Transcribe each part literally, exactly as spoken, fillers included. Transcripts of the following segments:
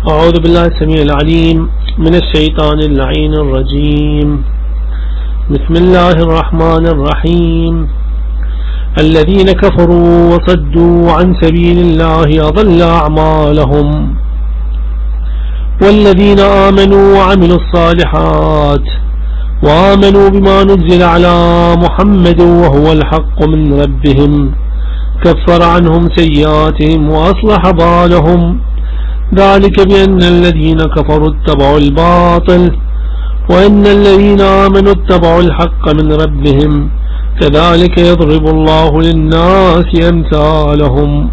أعوذ بالله السميع العليم من الشيطان اللعين الرجيم. بسم الله الرحمن الرحيم. الذين كفروا وصدوا عن سبيل الله أضل أعمالهم، والذين آمنوا وعملوا الصالحات وآمنوا بما نزل على محمد وهو الحق من ربهم كفر عنهم سيئاتهم وأصلح بالهم، ذلك بأن الذين كفروا اتبعوا الباطل وأن الذين آمنوا اتبعوا الحق من ربهم، كذلك يضرب الله للناس أمثالهم.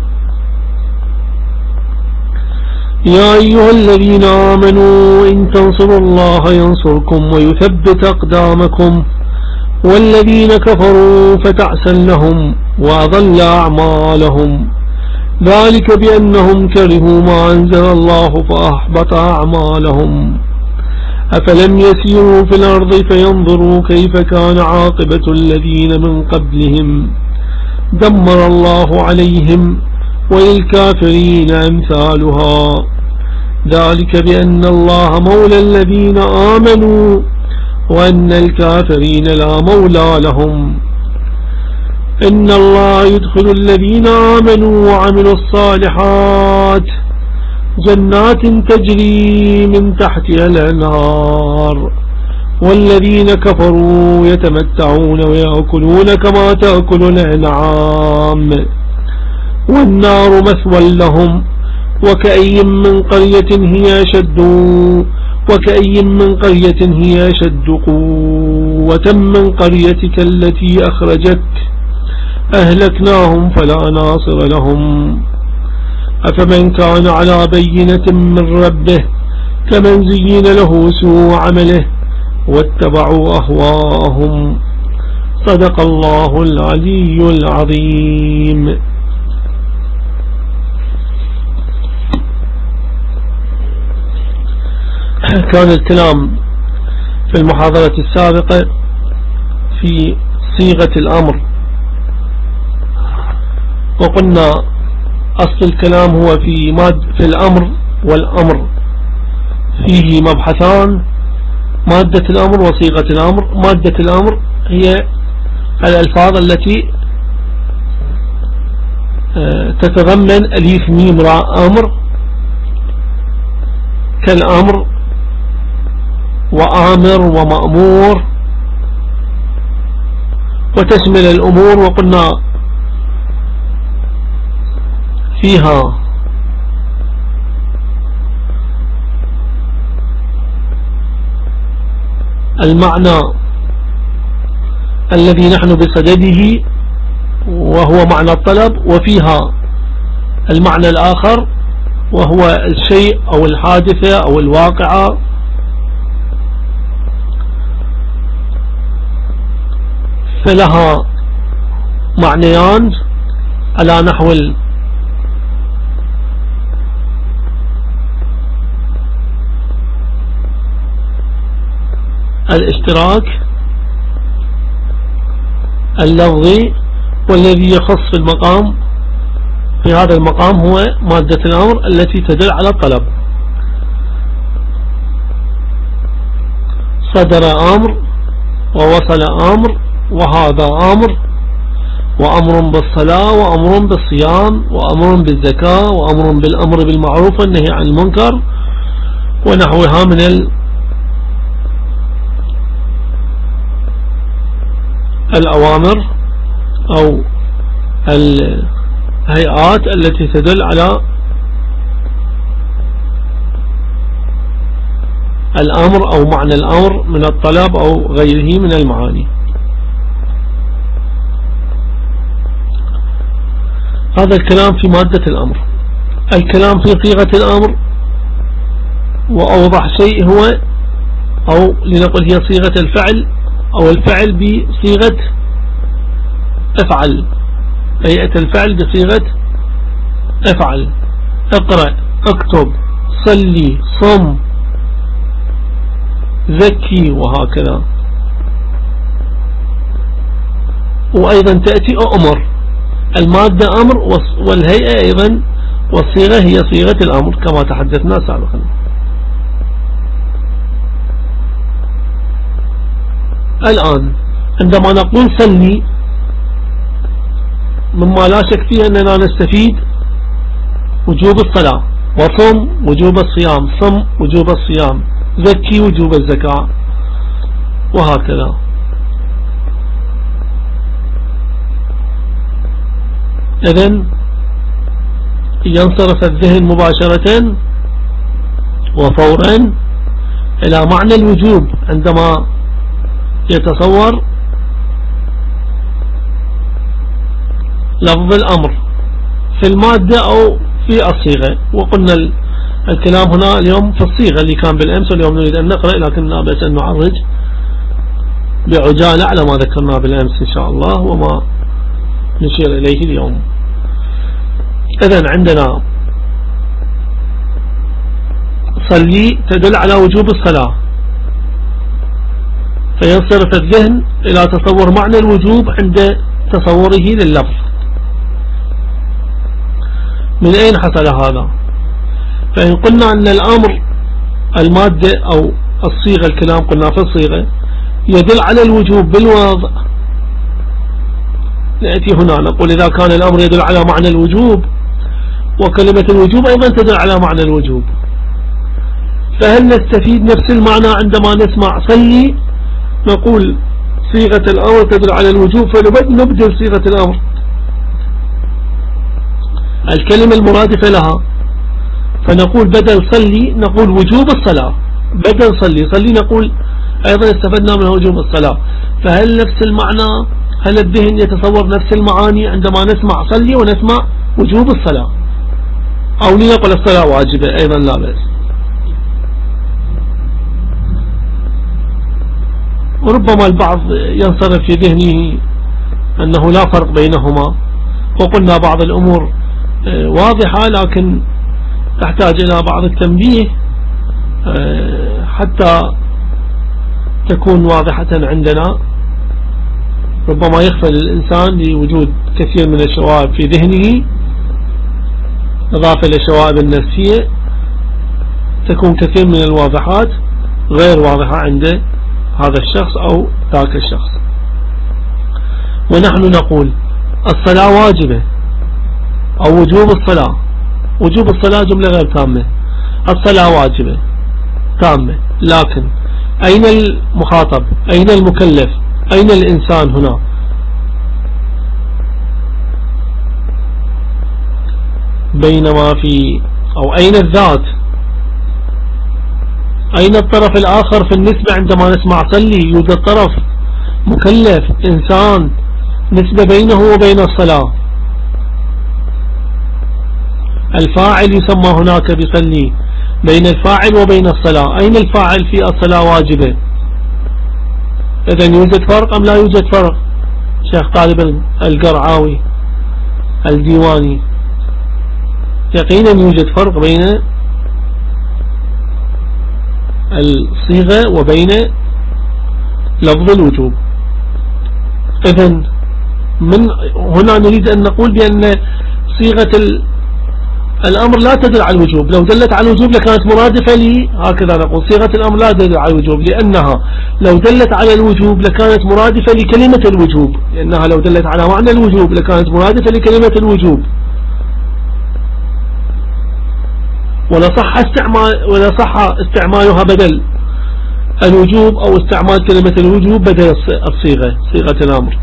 يا أيها الذين آمنوا إن تنصروا الله ينصركم ويثبت أقدامكم، والذين كفروا فتعسا لهم وأضل أعمالهم، ذلك بأنهم كرهوا ما أنزل الله فأحبط أعمالهم. أفلم يسيروا في الأرض فينظروا كيف كان عاقبة الذين من قبلهم، دمر الله عليهم وللكافرين أمثالها، ذلك بأن الله مولى الذين آمنوا وأن الكافرين لا مولى لهم. إن الله يدخل الذين آمنوا وعملوا الصالحات جنات تجري من تحتها الأنهار، والذين كفروا يتمتعون ويأكلون كما تأكل الأنعام، والنار مثوى لهم. وكأي من قرية هي أشد وكأي من قرية هي أشد قوة من قريتك التي أخرجت أهلكناهم فلا ناصر لهم. أفمن كان على بينة من ربه كمن زين له سوء عمله واتبعوا أهواءهم. صدق الله العلي العظيم. كان الكلام في المحاضرة السابقة في صيغة الأمر، وقلنا أصل الكلام هو في ماد في الأمر، والأمر فيه مبحثان: مادة الأمر وصيغة الأمر. مادة الأمر هي الألفاظ التي تتضمن أليف ميم راء أمر، كالأمر وآمر ومأمور، وتشمل الأمور، وقلنا فيها المعنى الذي نحن بصدده وهو معنى الطلب، وفيها المعنى الآخر وهو الشيء أو الحادثة أو الواقعة. فلها معنيان على نحو الاشتراك اللفظي، والذي يخص في المقام في هذا المقام هو مادة الأمر التي تدل على الطلب. صدر أمر ووصل أمر وهذا أمر، وأمر بالصلاة وأمر بالصيام وأمر بالزكاة وأمر بالأمر بالمعروف والنهي عن المنكر ونحوها من الأوامر أو الهيئات التي تدل على الأمر أو معنى الأمر من الطلب أو غيره من المعاني. هذا الكلام في مادة الأمر. الكلام في صيغة الأمر، وأوضح شيء هو، أو لنقل هي صيغة الفعل أو الفعل بصيغة افعل، هيئة الفعل بصيغة افعل: اقرأ، اكتب، صلي، صم، زكي، وهكذا. وأيضا تأتي أمر، المادة أمر، والهيئة أيضا والصيغة هي صيغة الأمر كما تحدثنا سابقا. الآن عندما نقول صلي، مما لا شك فيه أننا نستفيد وجوب الصلاة، وصم وجوب الصيام، صم وجوب الصيام، زكي وجوب الزكاة، وهكذا. إذن ينصرف الذهن مباشرة وفورا إلى معنى الوجوب عندما يتصور لفظ الأمر في المادة أو في الصيغة. وقلنا الكلام هنا اليوم في الصيغة اللي كان بالأمس، واليوم نريد أن نقرأ، لكننا بس أن نعرج بعجالة على ما ذكرنا بالأمس إن شاء الله وما نشير إليه اليوم. إذن عندنا صلي تدل على وجوب الصلاة، فينصرف الذهن إلى تصور معنى الوجوب عند تصوره لللفظ. من أين حصل هذا؟ فإن قلنا أن الأمر المادة أو الصيغة، الكلام قلنا في الصيغة يدل على الوجوب بالوضع، نأتي هنا نقول إذا كان الأمر يدل على معنى الوجوب وكلمة الوجوب أيضا تدل على معنى الوجوب، فهل نستفيد نفس المعنى عندما نسمع صلي؟ نقول صيغة الأمر تدل على الوجوب فنبدل صيغة الأمر الكلمة المرادفة لها، فنقول بدل صلي نقول وجوب الصلاة، بدل صلي صلي نقول أيضا استفدنا من وجوب الصلاة. فهل نفس المعنى، هل الذهن يتصور نفس المعاني عندما نسمع صلي ونسمع وجوب الصلاة؟ أو لنقل الصلاة واجبة أيضا لا بأس. وربما البعض ينصرف في ذهنه أنه لا فرق بينهما، وقلنا بعض الأمور واضحة لكن تحتاج إلى بعض التنبيه حتى تكون واضحة عندنا. ربما يغفل الإنسان لوجود كثير من الشوائب في ذهنه، إضافة إلى الشوائب النفسية تكون كثير من الواضحات غير واضحة عند هذا الشخص أو ذاك الشخص. ونحن نقول الصلاة واجبة أو وجوب الصلاة، وجوب الصلاة جملة غير تامة، الصلاة واجبة تامة، لكن أين المخاطب؟ أين المكلف؟ أين الإنسان هنا؟ بينما في أو أين الذات؟ أين الطرف الآخر في النسبة عندما نسمع صلي؟ يوجد طرف مكلف إنسان، نسبة بينه وبين الصلاة. الفاعل يسمى هناك بصلي، بين الفاعل وبين الصلاة. أين الفاعل في الصلاة واجبة؟ إذن يوجد فرق أم لا يوجد فرق؟ شيخ طالب القرعاوي الديواني، يقينا يوجد فرق بين الصيغة وبين لفظ الوجوب. إذن من هنا نريد أن نقول بأن صيغة الأمر لا تدل على الوجوب، لو دلت على الوجوب لكانت مرادفة لي، هكذا نقول صيغة الأمر لا تدل على الوجوب، لأنها لو دلت على الوجوب لكانت مرادفة لكلمة الوجوب، لأنها لو دلت على معنى الوجوب لكانت مرادفة لكلمة الوجوب، ولا صح استعمال ولا صح استعمالها بدل الوجوب أو استعمال كلمة الوجوب بدل الصيغة، صيغة الأمر،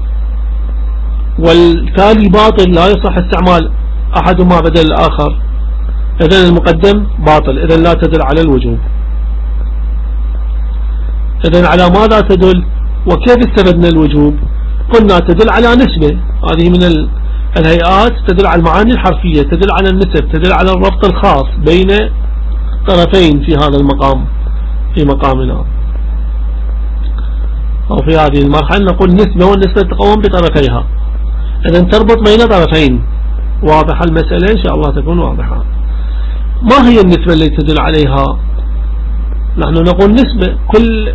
والتالي باطل، لا يصح استعمال أحدهما بدل الآخر. إذن المقدم باطل، إذن لا تدل على الوجوب. إذن على ماذا تدل وكيف استفدنا الوجوب؟ قلنا تدل على نسبة، هذه من الهيئات تدل على المعاني الحرفية، تدل على النسب، تدل على الربط الخاص بين طرفين في هذا المقام، في مقامنا أو في هذه المرحلة نقول نسبة، والنسبة تقوم بطرفيها، إذن تربط بين طرفين. واضحة المسألة إن شاء الله تكون واضحة. ما هي النسبة التي تدل عليها؟ نحن نقول نسبة، كل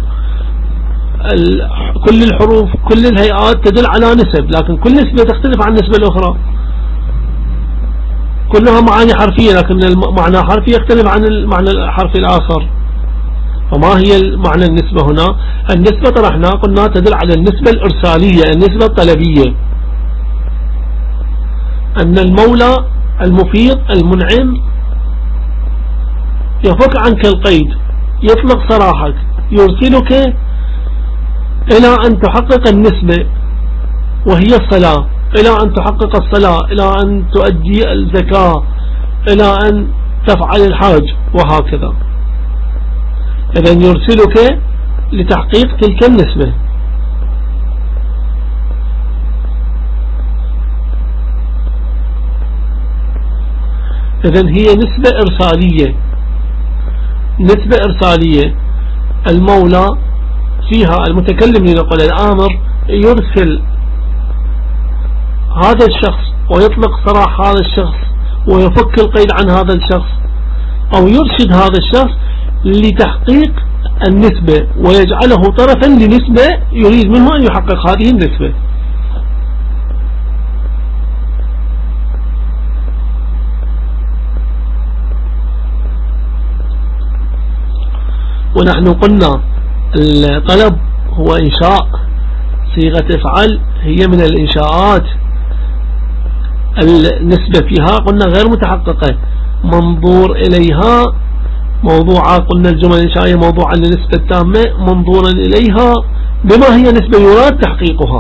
كل الحروف كل الهيئات تدل على نسب، لكن كل نسبة تختلف عن النسبة الأخرى. كلها معاني حرفية، لكن المعنى الحرفي يختلف عن المعنى الحرفي الآخر. فما هي المعنى النسبة هنا؟ النسبة طرحنا قلنا تدل على النسبة الإرسالية، النسبة الطلبية، أن المولى المفيض المنعم يفك عنك القيد، يطلق سراحك، يرسلك إلى أن تحقق النسبة وهي الصلاة، إلى أن تحقق الصلاة، إلى أن تؤدي الزكاة، إلى أن تفعل الحاج، وهكذا. إذن يرسلك لتحقيق تلك النسبة. إذن هي نسبة إرسالية، نسبة إرسالية. المولى فيها المتكلم لنقول الآمر يرسل هذا الشخص ويطلق سراح هذا الشخص ويفك القيد عن هذا الشخص، أو يرشد هذا الشخص لتحقيق النسبة ويجعله طرفا لنسبة يريد منه أن يحقق هذه النسبة. ونحن قلنا الطلب هو إنشاء، صيغة افعل هي من الإنشاءات، النسبة فيها قلنا غير متحققة، منظور إليها موضوعة، قلنا الجمل الإنشائية موضوعا للنسبة التامة منظورا إليها بما هي نسبة يراد تحقيقها.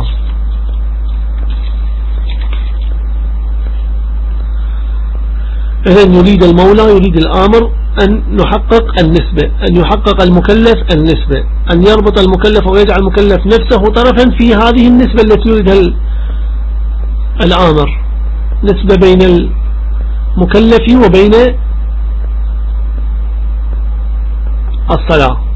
إذن يريد المولى، يريد الآمر أن نحقق النسبة، أن يحقق المكلف النسبة، أن يربط المكلف ويجعل المكلف نفسه طرفا في هذه النسبة التي يريدها الآمر، نسبة بين المكلف وبين الصلاة.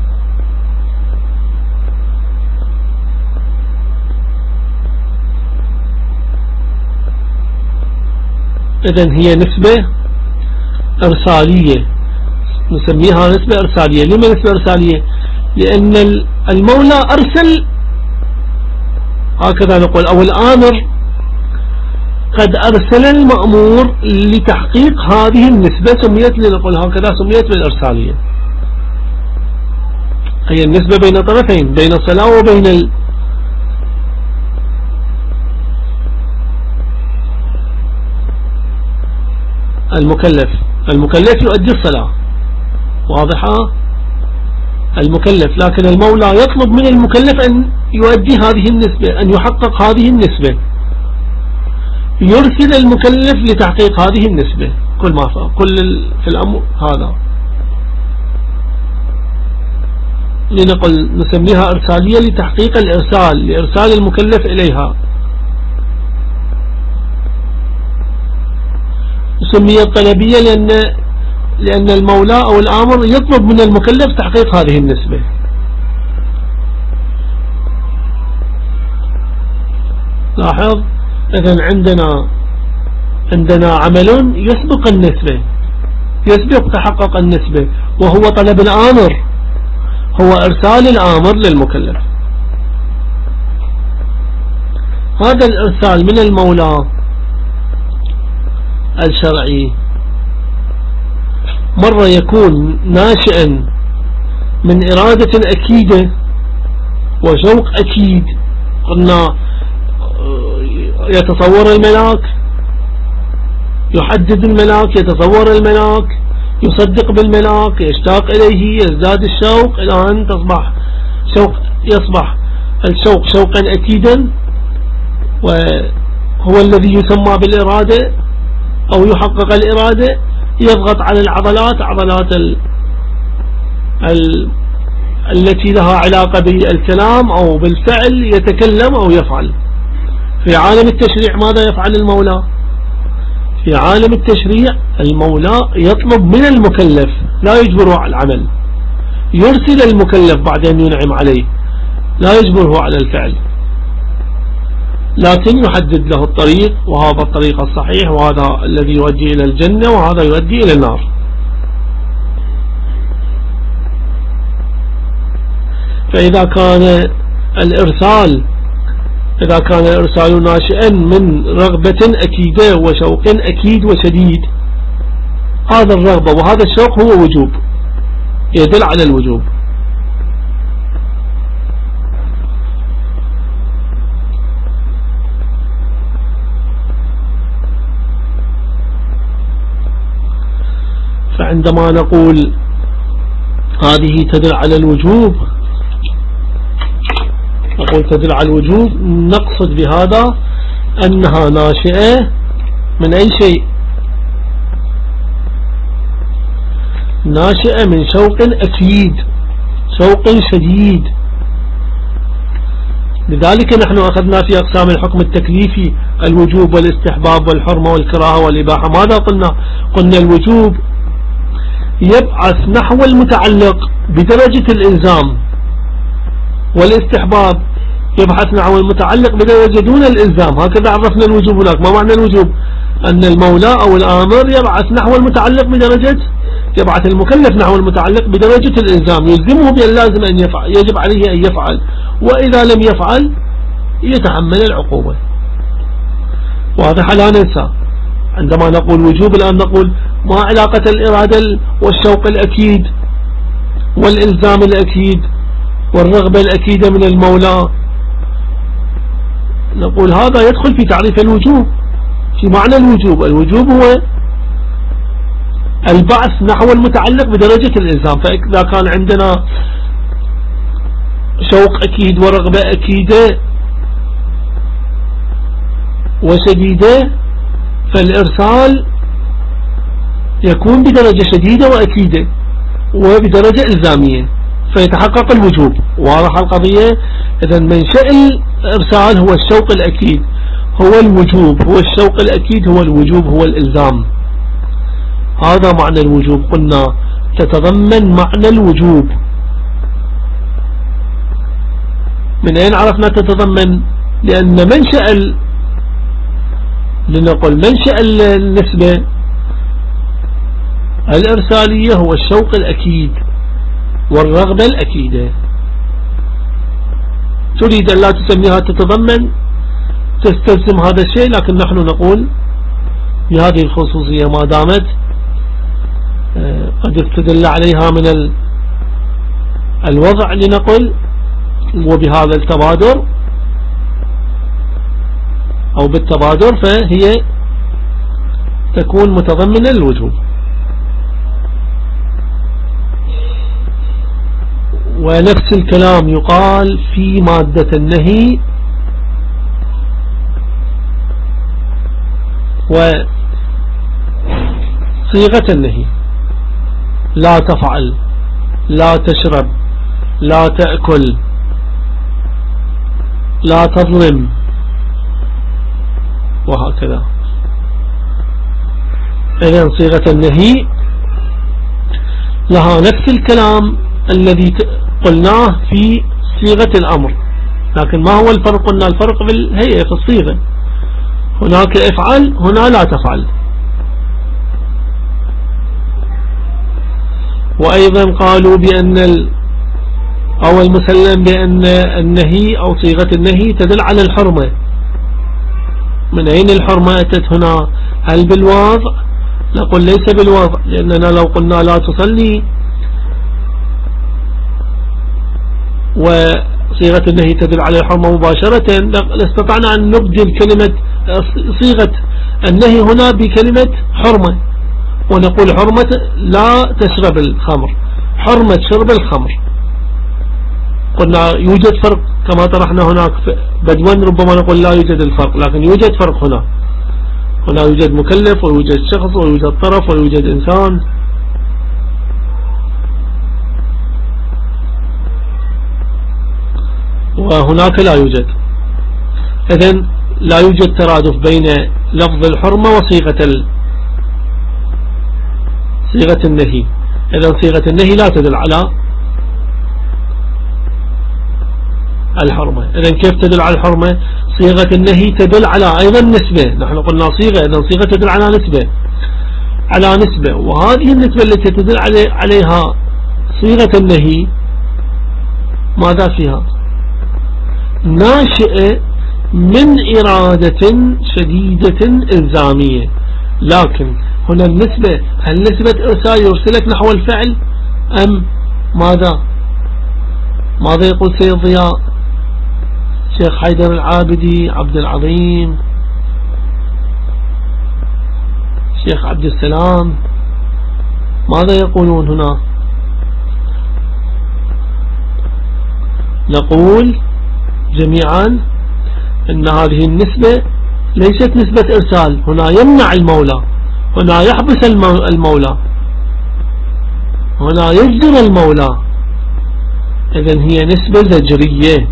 إذن هي نسبة إرسالية، نسميها نسبة إرسالية. لما نسبة إرسالية؟ لأن المولى أرسل، هكذا نقول، أو الآمر قد أرسل المأمور لتحقيق هذه النسبة، سميت لنقول هكذا سميت بالإرسالية. هي النسبة بين طرفين، بين الصلاة وبين المكلف. المكلف يؤدي الصلاة، واضحة؟ المكلف، لكن المولى يطلب من المكلف أن يؤدي هذه النسبة، أن يحقق هذه النسبة، يرسل المكلف لتحقيق هذه النسبة. كل ما فعل كل في الأمر هذا لنقل نسميها إرسالية لتحقيق الإرسال، لإرسال المكلف إليها. سميت طلبية لأن لأن المولى أو الآمر يطلب من المكلف تحقيق هذه النسبة. لاحظ، إذن عندنا عندنا عمل يسبق النسبة، يسبق تحقق النسبة، وهو طلب الآمر، هو إرسال الآمر للمكلف. هذا الإرسال من المولى الشرعي مرة يكون ناشئا من إرادة أكيدة وشوق أكيد، قلنا يتصور الملاك، يحدد الملاك، يتصور الملاك، يصدق بالملاك، يشتاق إليه، يزداد الشوق إلى أن تصبح شوق، يصبح الشوق شوقا أكيدا، وهو الذي يسمى بالإرادة أو يحقق الإرادة. يضغط على العضلات، عضلات ال... ال... التي لها علاقة بالكلام أو بالفعل، يتكلم أو يفعل. في عالم التشريع ماذا يفعل المولى؟ في عالم التشريع المولى يطلب من المكلف، لا يجبره على العمل، يرسل المكلف بعد أن ينعم عليه، لا يجبره على الفعل، لكن يحدد له الطريق، وهذا الطريق الصحيح، وهذا الذي يؤدي إلى الجنة، وهذا يؤدي إلى النار. فإذا كان الإرسال إذا كان الإرسال ناشئا من رغبة أكيدة وشوق أكيد وشديد، هذا الرغبة وهذا الشوق هو وجوب، يدل على الوجوب. فعندما نقول هذه تدل على الوجوب، نقول تدل على الوجوب، نقصد بهذا أنها ناشئة من أي شيء؟ ناشئة من شوق أكيد، شوق شديد. لذلك نحن أخذنا في أقسام الحكم التكليفي الوجوب والاستحباب والحرمة والكراهة والإباحة. ماذا قلنا؟ قلنا الوجوب يبعث نحو المتعلق بدرجة الإلزام، والاستحباب يبحث نحو المتعلق بدرجة دون الإلزام. هكذا عرفنا الوجوب هناك. ما معنى الوجوب؟ أن المولى أو الآمر يبعث نحو المتعلق بدرجة، يبعث المكلف نحو المتعلق بدرجة الإلزام، يلزمه بأن لازم أن يفعل، يجب عليه أن يفعل، وإذا لم يفعل يتحمل العقوبة. واضح؟ لا ننسى عندما نقول وجوب الآن نقول ما علاقة الإرادة والشوق الأكيد والإلزام الأكيد والرغبة الأكيدة من المولى؟ نقول هذا يدخل في تعريف الوجوب، في معنى الوجوب. الوجوب هو البعث نحو المتعلق بدرجة الإلزام. فإذا كان عندنا شوق أكيد ورغبة أكيدة وشديدة، فالإرسال يكون بدرجة شديدة وأكيدة وبدرجة إلزامية، فيتحقق الوجوب. واضح القضية؟ إذن منشأ الإرسال هو الشوق الأكيد، هو الوجوب، هو الشوق الأكيد، هو الوجوب، هو الإلزام. هذا معنى الوجوب. قلنا تتضمن معنى الوجوب. من أين عرفنا تتضمن؟ لأن منشأ ال... لنقول منشأ النسبة الإرسالية هو الشوق الأكيد والرغبة الأكيدة. تريد أن لا تسميها تتضمن، تستلزم هذا الشيء، لكن نحن نقول بهذه الخصوصية ما دامت قد استدل عليها من الوضع لنقل وبهذا التبادر أو بالتبادر، فهي تكون متضمنة للوجوب. ونفس الكلام يقال في مادة النهي وصيغة النهي: لا تفعل، لا تشرب، لا تأكل، لا تظلم، وهكذا. إذن صيغة النهي لها نفس الكلام الذي قلناه في صيغة الأمر، لكن ما هو الفرق؟ قلنا الفرق بالهيئة، في الصيغة. هناك افعل، هنا لا تفعل. وأيضا قالوا بأن ال أو المسلم بأن النهي أو صيغة النهي تدل على الحرمة. من أين الحرمة أتت هنا؟ هل بالوضع؟ نقول ليس بالوضع، لأننا لو قلنا لا تصلي وصيغة النهي تدل على الحرمة مباشرة لاستطعنا أن نبدل كلمة صيغة النهي هنا بكلمة حرمة، ونقول حرمة لا تشرب الخمر، حرمة شرب الخمر. قلنا يوجد فرق كما طرحنا هناك بدوا، ربما نقول لا يوجد الفرق، لكن يوجد فرق هنا. هنا يوجد مكلف ويوجد شخص ويوجد طرف ويوجد إنسان. وهناك لا يوجد. إذن لا يوجد ترادف بين لفظ الحرمة وصيغة ال... صيغة النهي. إذن صيغة النهي لا تدل على الحرمة. إذن كيف تدل على الحرمة؟ صيغة النهي تدل على أيضا نسبة. نحن قلنا صيغة، إذن صيغة تدل على نسبة، على نسبة. وهذه النسبة التي تدل علي عليها صيغة النهي ماذا فيها؟ ناشئة من إرادة شديدة إلزامية. لكن هنا النسبة هل نسبة إرسال يرسلك نحو الفعل أم ماذا؟ ماذا يقول سيد ضياء، شيخ حيدر العابدي، عبد العظيم، شيخ عبد السلام، ماذا يقولون هنا؟ نقول جميعا ان هذه النسبة ليست نسبة ارسال، هنا يمنع المولى، هنا يحبس المولى، هنا يزجر المولى، اذن هي نسبة زجرية،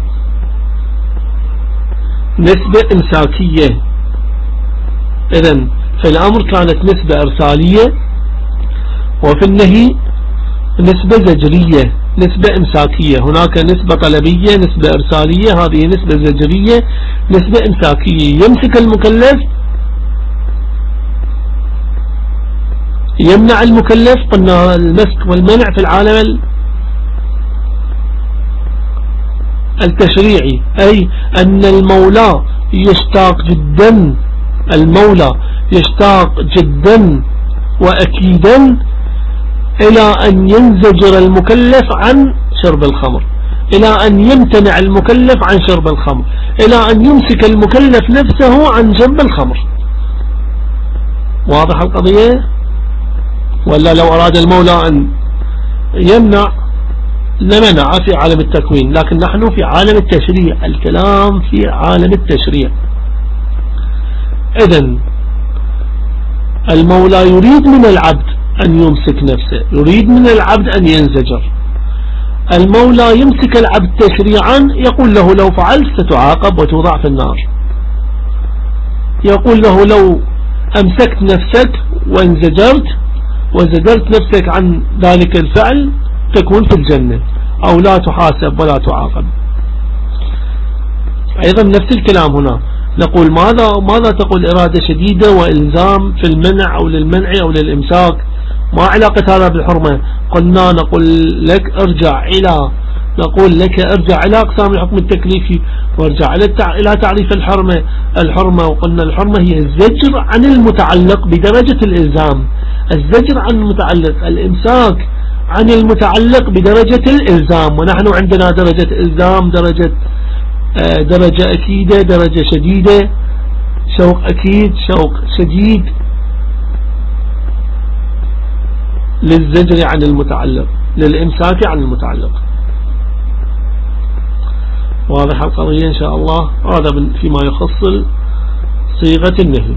نسبة امساكية. اذن في الامر كانت نسبة ارسالية، وفي النهي نسبة زجرية، نسبة امساكية. هناك نسبة طلبية، نسبة ارسالية، هذه نسبة زجرية، نسبة امساكية. يمسك المكلف، يمنع المكلف. قلنا المسك والمنع في العالم التشريعي، أي أن المولى يشتاق جدا، المولى يشتاق جدا وأكيدا إلى أن ينزجر المكلف عن شرب الخمر، إلى أن يمتنع المكلف عن شرب الخمر، إلى أن يمسك المكلف نفسه عن جنب الخمر. واضح القضية؟ ولا لو أراد المولى أن يمنع لمنع في عالم التكوين، لكن نحن في عالم التشريع، الكلام في عالم التشريع. إذن المولى يريد من العبد أن يمسك نفسه، يريد من العبد أن ينزجر. المولى يمسك العبد تشريعا، يقول له لو فعلت ستعاقب وتوضع في النار، يقول له لو أمسكت نفسك وانزجرت وزجرت نفسك عن ذلك الفعل تكون في الجنة، أو لا تحاسب ولا تعاقب. أيضا نفس الكلام هنا، نقول ماذا ماذا تقول إرادة شديدة وإلزام في المنع أو للمنع أو للإمساك، ما علاقة هذا بالحرمة؟ قلنا نقول لك ارجع إلى نقول لك ارجع إلى أقسام الحكم التكليفي، وارجع إلى تعريف الحرمة. الحرمة وقلنا الحرمة هي الزجر عن المتعلق بدرجة الإلزام، الزجر عن المتعلق، الإمساك عن المتعلق بدرجة الإلزام. ونحن عندنا درجة إلزام، درجة درجة أكيدة، درجة شديدة، شوق أكيد، شوق شديد للزجر عن المتعلق، للإمساك عن المتعلق. واضح القضية إن شاء الله. هذا فيما يخص صيغة النهي.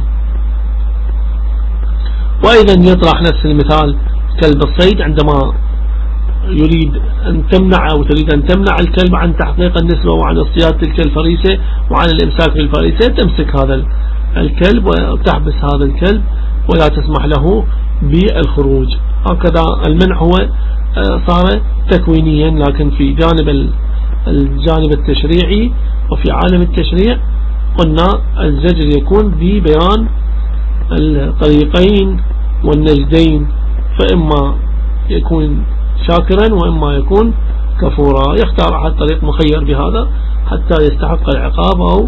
وأيضا يطرح نفس المثال كلب الصيد، عندما يريد أن تمنع أو تريد أن تمنع الكلب عن تحقيق النسبة وعن اصطياد تلك الفريسة وعن الإمساك بالفريسة، تمسك هذا الكلب وتحبس هذا الكلب ولا تسمح له بالخروج. هكذا المنع هو صار تكوينيا، لكن في جانب الجانب التشريعي وفي عالم التشريع قلنا الزجر يكون ببيان الطريقين والنجدين، فإما يكون شاكرا وإما يكون كفورا، يختار أحد طريق مخير بهذا حتى يستحق العقاب أو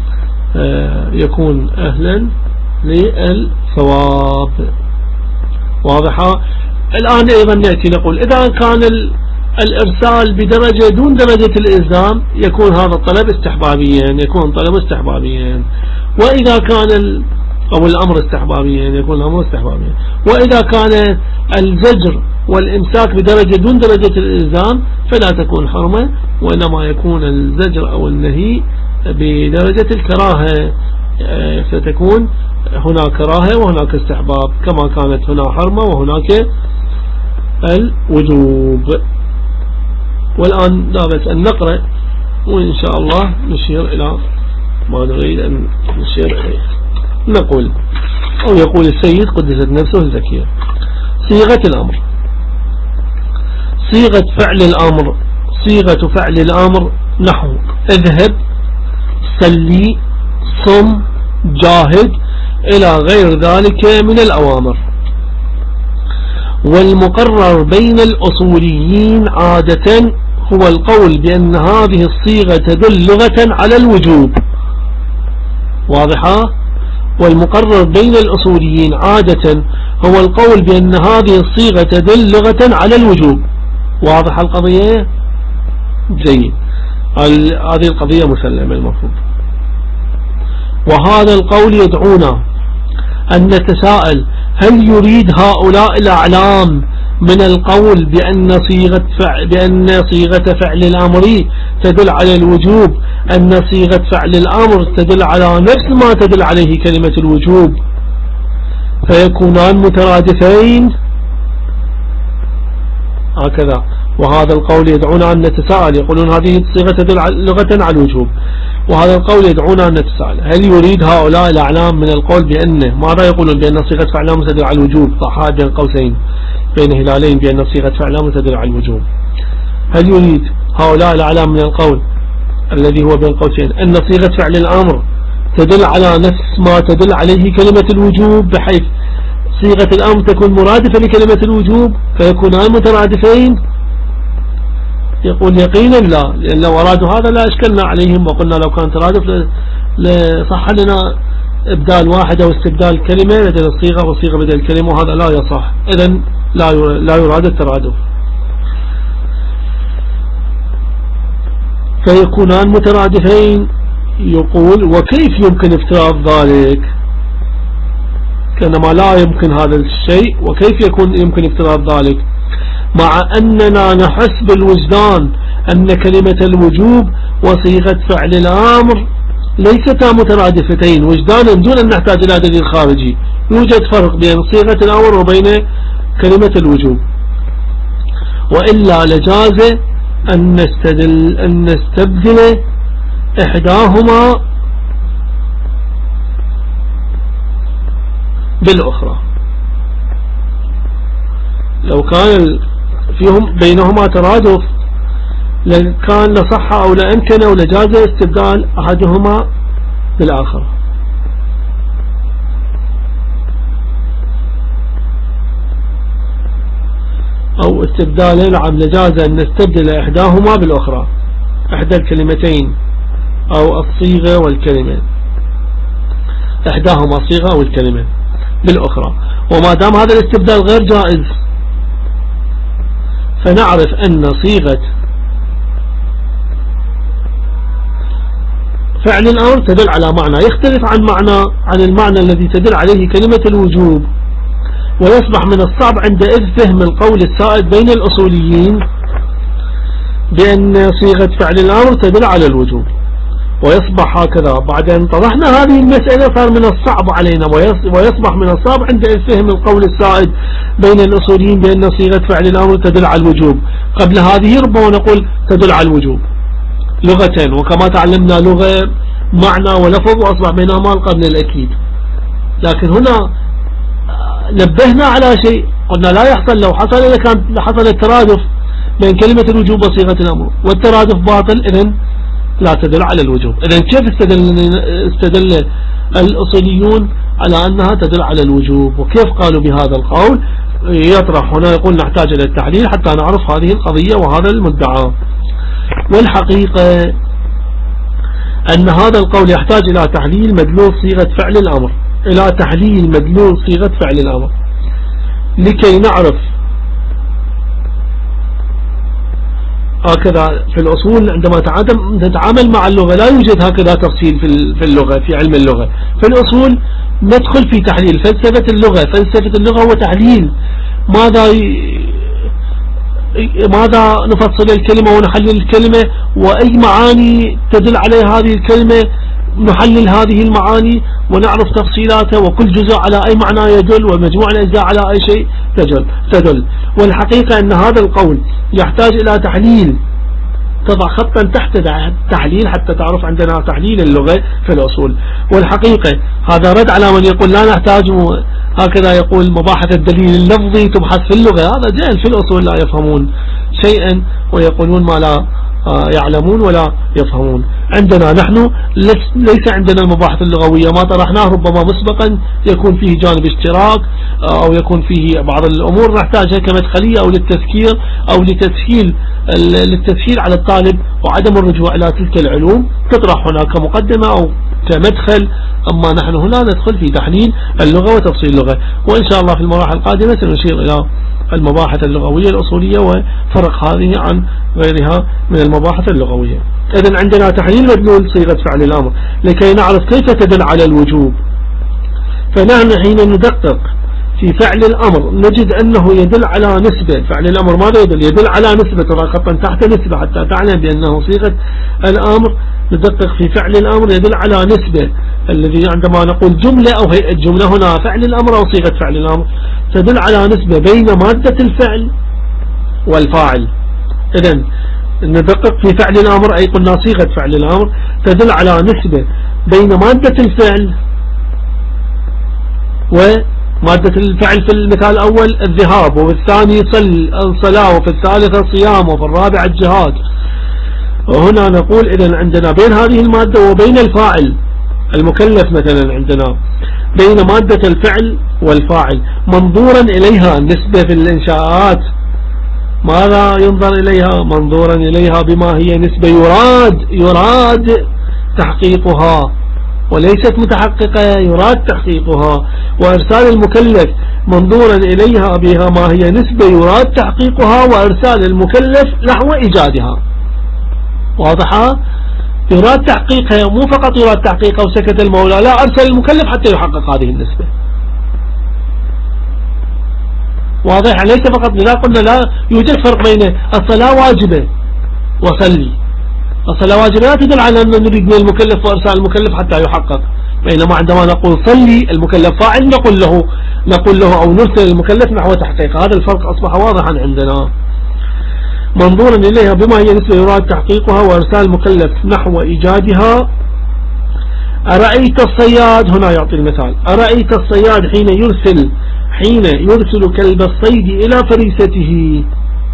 يكون أهلا للثواب. واضحة؟ الآن أيضا نأتي نقول إذا كان الإرسال بدرجة دون درجة الإلزام يكون هذا الطلب استحبابيا، يكون طلب استحبابيا. وإذا كان أو الأمر استحبابيا يكون الأمر استحبابيا. وإذا كان الزجر والإمساك بدرجة دون درجة الإلزام فلا تكون حرمة، وإنما يكون الزجر أو النهي بدرجة الكراهة، فتكون هناك كراهة وهناك استحباب، كما كانت هنا حرمة وهناك الوجوب. والآن لا بس أن نقرأ وإن شاء الله نشير إلى ما نريد أن نشير إليه. نقول أو يقول السيد قدست نفسه الزكية: صيغة الأمر. صيغة فعل الأمر، صيغة فعل الأمر نحو اذهب، صلي، صم، جاهد إلى غير ذلك من الأوامر. والمقرر بين الأصوليين عادة هو القول بأن هذه الصيغة تدل لغة على الوجوب. واضحة؟ والمقرر بين الأصوليين عادة هو القول بأن هذه الصيغة تدل لغة على الوجوب. واضح القضية؟ جيد، هذه القضية مسلمة المفروض. وهذا القول يدعونا أن نتساءل هل يريد هؤلاء الأعلام من القول بأن صيغة فعل, بأن صيغة فعل الأمر تدل على الوجوب أن صيغة فعل الأمر تدل على نفس ما تدل عليه كلمة الوجوب فيكونان مترادفين هكذا؟ وهذا القول يدعونا أن نتساءل، يقولون هذه الصيغة تدل لغة على الوجوب، وهذا القول يدعونا أن نتساءل هل يريد هؤلاء الأعلام من القول بأنه ماذا يقولون بأن صيغة فعل الأمر تدل على الوجوب؟ صح بين قوسين بين هلالين بأن صيغة فعل الأمر تدل على الوجوب. هل يريد هؤلاء الأعلام من القول الذي هو بين قوسين أن صيغة فعل الأمر تدل على نفس ما تدل عليه كلمة الوجوب بحيث صيغة الأمر تكون مرادفة لكلمة الوجوب فيكونان مترادفين؟ يقول يقينا لا، لأن لو أرادوا هذا لا أشكلنا عليهم وقلنا لو كان ترادف لصح لنا إبدال واحد أو استبدال كلمة بدل الصيغة وصيغة بدل الكلمة وهذا لا يصح، إذن لا لا يراد الترادف فيكونان مترادفين. يقول وكيف يمكن افتراض ذلك؟ كأنما لا يمكن هذا الشيء، وكيف يكون يمكن افتراض ذلك مع أننا نحس بالوجدان أن كلمة الوجوب وصيغة فعل الأمر ليستا مترادفتين وجدانا دون أن نحتاج إلى دليل خارجي، يوجد فرق بين صيغة الأمر وبين كلمة الوجوب، وإلا لجاز أن نستدل أن نستبدل إحداهما بالأخرى. لو كان فيهم بينهما ترادف لكان لصح أو لأمكن أو لجاز استبدال أحدهما بالآخر. أو استبدال نعم لجاز أن نستبدل إحداهما بالأخرى، إحدى الكلمتين أو الصيغة والكلمة، إحداهما صيغة أو الكلمة بالأخرى. وما دام هذا الاستبدال غير جائز فنعرف أن صيغة فعل الأمر تدل على معنى يختلف عن معنى عن المعنى الذي تدل عليه كلمة الوجوب، ويصبح من الصعب عندئذ فهم القول السائد بين الأصوليين بأن صيغة فعل الأمر تدل على الوجوب، ويصبح هكذا بعد أن طرحنا هذه المسألة صار من الصعب علينا ويصبح من الصعب عندئذ فهم القول السائد بين الأصوليين بأن صيغة فعل الأمر تدل على الوجوب. قبل هذه ربما نقول تدل على الوجوب لغة، وكما تعلمنا لغة معنى ولفظ وأصبح بينهما القرن الأكيد. لكن هنا نبهنا على شيء قلنا لا يحصل، لو حصل إذا كان حصل الترادف بين كلمة الوجوب وصيغة الأمر والترادف باطل إذن لا تدل على الوجوب. إذن كيف استدل, استدل الأصوليون على أنها تدل على الوجوب؟ وكيف قالوا بهذا القول؟ يطرح هنا يقول نحتاج إلى التحليل حتى نعرف هذه القضية وهذا المدعى. والحقيقة أن هذا القول يحتاج إلى تحليل مدلول صيغة فعل الأمر، إلى تحليل مدلول صيغة فعل الأمر لكي نعرف. هكذا في الأصول عندما نتعامل مع اللغة لا يوجد هكذا تفصيل في اللغة في علم اللغة. في الأصول ندخل في تحليل فلسفة اللغة. فلسفة اللغة هو تحليل ماذا ماذا نفصل الكلمة ونحلل الكلمة وأي معاني تدل على هذه الكلمة نحلل هذه المعاني ونعرف تفصيلاتها وكل جزء على أي معنى يدل ومجموع الأجزاء على أي شيء تدل, تدل. والحقيقة أن هذا القول يحتاج إلى تحليل، تضع خطا تحت تحليل حتى تعرف عندنا تحليل اللغة في الأصول. والحقيقة هذا رد على من يقول لا نحتاج، هكذا يقول مباحث الدليل اللفظي تبحث في اللغة. هذا جهل، في الأصول لا يفهمون شيئا ويقولون ما لا يعلمون ولا يفهمون. عندنا نحن ليس عندنا المباحث اللغوية، ما طرحناه ربما مسبقا يكون فيه جانب اشتراك أو يكون فيه بعض الأمور نحتاجها كمدخلية أو للتذكير أو لتسهيل للتسهيل على الطالب وعدم الرجوع إلى تلك العلوم، تطرح هناك مقدمة أو كمدخل. أما نحن هنا ندخل في تحليل اللغة وتفصيل اللغة، وإن شاء الله في المراحل القادمة سنشير إلى المباحث اللغوية الأصولية وفرق هذه عن غيرها من المباحث اللغوية. إذن عندنا تحليل مدلول صيغة فعل الأمر لكي نعرف كيف تدل على الوجوب. فنحن حين ندقق في فعل الأمر نجد أنه يدل على نسبة. فعل الأمر ماذا يدل؟ يدل على نسبة، ترى خطا تحت نسبة حتى تعلم بأنه صيغة الأمر. ندقق في فعل الأمر يدل على نسبة، الذي عندما نقول جملة أو هيئة جملة هنا فعل الأمر أو صيغة فعل الأمر تدل على نسبة بين مادة الفعل والفاعل. إذن ندقق في فعل الأمر أي قلنا صيغة فعل الأمر تدل على نسبة بين مادة الفعل ومادة الفعل. في المثال الأول الذهاب، وفي الثاني الصلاة، وفي الثالثة الصيام، وفي الرابع الجهاد. وهنا نقول إذن عندنا بين هذه المادة وبين الفاعل المكلف مثلا عندنا بين مادة الفعل والفاعل منظورا إليها. النسبة في الإنشاءات ماذا ينظر إليها؟ منظورا إليها بما هي نسبة يراد يراد تحقيقها وليست متحققة، يراد تحقيقها. وإرسال المكلف منظورا إليها بها ما هي نسبة يراد تحقيقها وإرسال المكلف نحو إيجادها. واضحة؟ يراد تحقيقها، مو فقط يراد تحقيقها وسكت المولى، لا، أرسل المكلف حتى يحقق هذه النسبة. واضح؟ ليس فقط. لذا قلنا لا يوجد فرق بين الصلاة واجبة وصلي. الصلاة واجبة لا تدل على أن نريد من المكلف وإرسال المكلف حتى يحقق، بينما عندما نقول صلي المكلف فاعل نقول له نقول له أو نرسل المكلف نحو تحقيق. هذا الفرق أصبح واضحا عندنا. منظورا إليها بما هي نسبة يراد تحقيقها وإرسال المكلف نحو إيجادها. أرأيت الصياد، هنا يعطي المثال، أرأيت الصياد حين يرسل حين يرسل كلب الصيد إلى فريسته.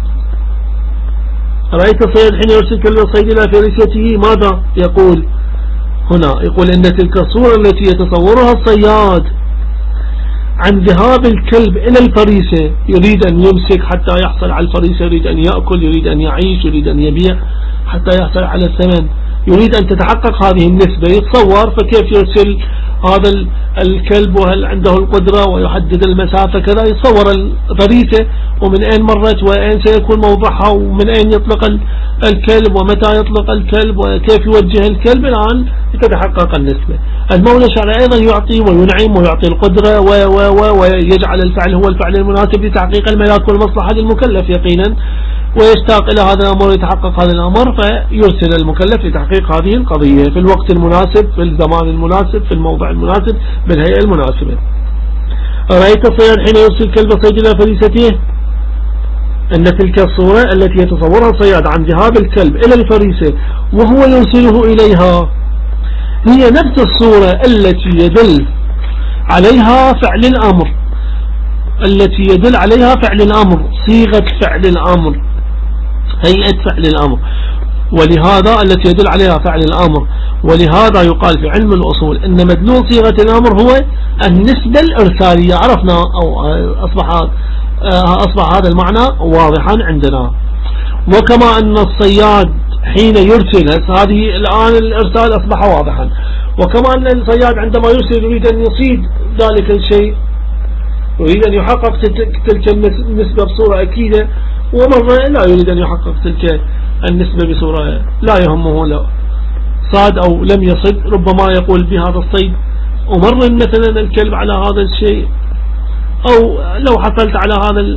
رأيت الصياد حين يرسل كلب الصيد إلى فريسته ماذا يقول هنا؟ يقول إن تلك الصورة التي يتصورها الصياد عن ذهاب الكلب إلى الفريسة، يريد أن يمسك حتى يحصل على الفريسة، يريد أن يأكل، يريد أن يعيش، يريد أن يبيع حتى يحصل على الثمن، يريد أن تتحقق هذه النسبة. يتصور فكيف يرسل هذا الكلب وهل عنده القدرة ويحدد المسافة كذا، يتصور الفريسة ومن أين مرت وأين سيكون موضعها ومن أين يطلق الكلب ومتى يطلق الكلب وكيف يوجه الكلب. الآن تتحقق النسبة. المولى الشرعي أيضا يعطي وينعم ويعطي القدرة و و و ويجعل الفعل هو الفعل المناسب لتحقيق الملاك والمصلحة للمكلف يقينا، ويشتاق إلى هذا الأمر ويتحقق هذا الأمر فيرسل المكلف لتحقيق هذه القضية في الوقت المناسب، في الزمان المناسب، في الموضع المناسب، بالهيئة المناسبة. رأيت الصياد حين يرسل كلب الصيد إلى فريسته، أن تلك الصورة التي يتصورها الصياد عن ذهاب الكلب إلى الفريسة وهو يرسله إليها هي نفس الصورة التي يدل عليها فعل الأمر التي يدل عليها فعل الأمر صيغة فعل الأمر، هيئة فعل الأمر، ولهذا التي يدل عليها فعل الأمر. ولهذا يقال في علم الأصول أن مدلول صيغة الأمر هو النسبة الإرسالية. عرفنا أو أصبح أصبح هذا المعنى واضحا عندنا. وكما أن الصياد حين يرسل، هذه الآن الإرسال أصبح واضحا. وكما أن الصياد عندما يرسل يريد أن يصيد ذلك الشيء، يريد أن يحقق تلك النسبة بصورة أكيدة، ومرة لا يريد أن يحقق تلك النسبة بصورة لا يهمه لا صاد أو لم يصد، ربما يقول بهذا الصيد أمر مثلا الكلب على هذا الشيء، أو لو حصلت على هذا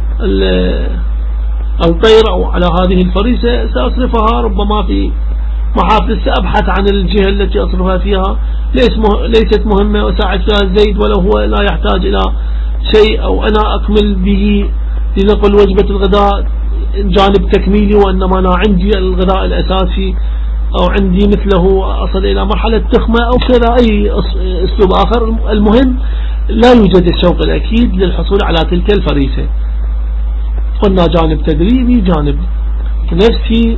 الطير أو على هذه الفريسة سأصرفها ربما في محافل، سأبحث عن الجهة التي أصرفها فيها، ليست مهمة وساعد فيها الزيد ولو هو لا يحتاج إلى شيء، أو أنا أكمل به لنقل وجبة الغداء جانب تكميلي، وإنما أنا عندي الغداء الأساسي أو عندي مثله أصل إلى مرحلة تخمة أو كذا أي أسلوب آخر. المهم لا يوجد الشوق الأكيد للحصول على تلك الفريسة. قلنا جانب تدريبي جانب نفسي.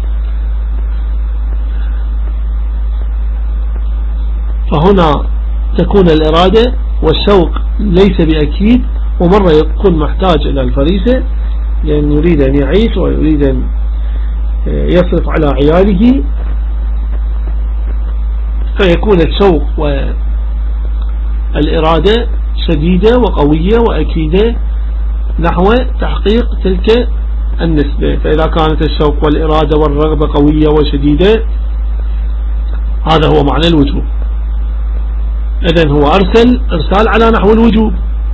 فهنا تكون الإرادة والشوق ليس بأكيد، ومرة يكون محتاج إلى الفريسة لأن يريد أن يعيش ويريد أن يصرف على عياله. فيكون الشوق والإرادة شديدة وقوية وأكيدة نحو تحقيق تلك النسبة. فإذا كانت الشوق والإرادة والرغبة قوية وشديدة هذا هو معنى الوجوب. إذن هو أرسل إرسال على نحو الوجوب،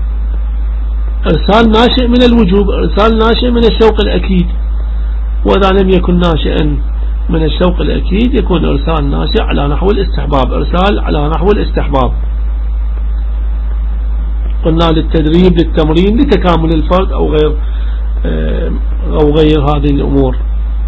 إرسال ناشئ من الوجوب، إرسال ناشئ من الشوق الأكيد. وإذا لم يكن ناشئا من الشوق الأكيد يكون إرسال ناشئ على نحو الاستحباب، إرسال على نحو الاستحباب. قلنا للتدريب للتمرين لتكامل الفرد أو غير أو غير هذه الأمور.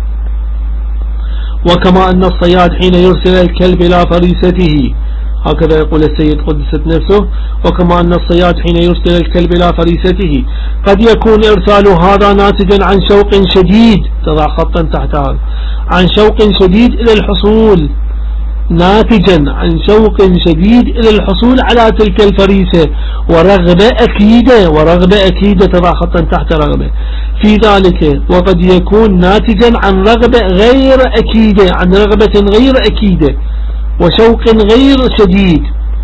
وكما أن الصياد حين يرسل الكلب إلى فريسته، هكذا يقول السيد قدست نفسه، وكما أن الصياد حين يرسل الكلب إلى فريسته قد يكون إرسال هذا ناتجا عن شوق شديد، تضع خطا تحت هذا، عن شوق شديد إلى الحصول، ناتجا عن شوق شديد إلى الحصول على تلك الفريسة، ورغبة أكيدة، ورغبة أكيدة تضع خطا تحت رغبة في ذلك. وقد يكون ناتجا عن رغبة غير أكيدة، عن رغبة غير أكيدة وشوق غير شديد.